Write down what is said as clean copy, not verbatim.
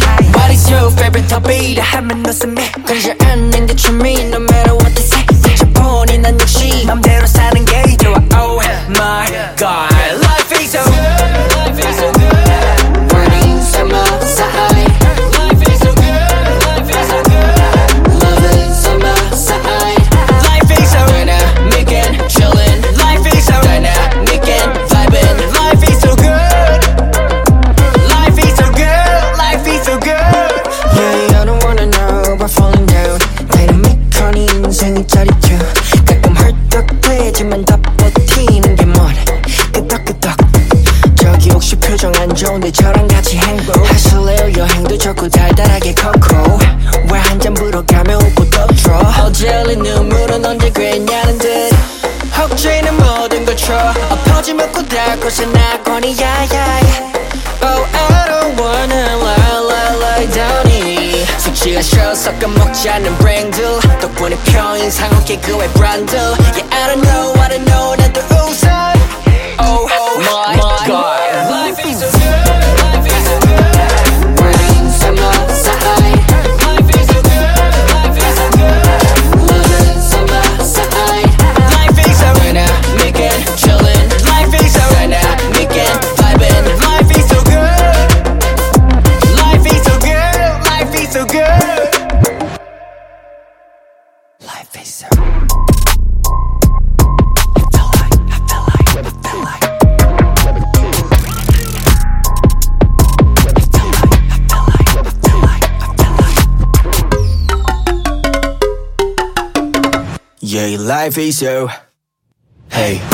What is your favorite topic? 하면 웃음이 끊지 않는 게 취미. No matter what they say 지켜보니 난 역시 맘대로 사는 게 좋아. Oh my god, life is so good. Life is so good. Burning summer side. Life is so good. Life is so good. Loving summer side. Life is so dynamic and chillin'. Life is so dynamic and vibin'. Life is so good. Life is so good. Life is so good. Yeah, I don't wanna know about falling down. 다이나믹하니 인생이 짜릿해. 가끔 헐떡대지만 다 버티는 게 뭐래. 끄덕끄덕. 저기 혹시 표정 안 좋은데 저랑 같이 행복하실래요? 여행도 좋고 달달하게 걷고 왜 한 잔 불어가며 웃고 떠들어. 어제리 눈물은 언제 그랬냐는 듯 혹시는 모든 걸 쳐 엎어지 먹고 닿고서 나거니 야야. Oh, I don't wanna lie down 이 숙취가 쉬어 섞어 먹지 않는 브랜드 덕분에 평인상 어깨 그의 브랜드. Yeah, I don't know 나도 웃어. Oh my god, Life is so good. Life is so good. burning summer side. Life is so good. Life is so good. Loving summer side. Life is so Dynamic and chillin'. Life is so Dynamic and vibin'. Life is so good. Life is so good. Life is so good. Life is so Yeah, life is so. Hey.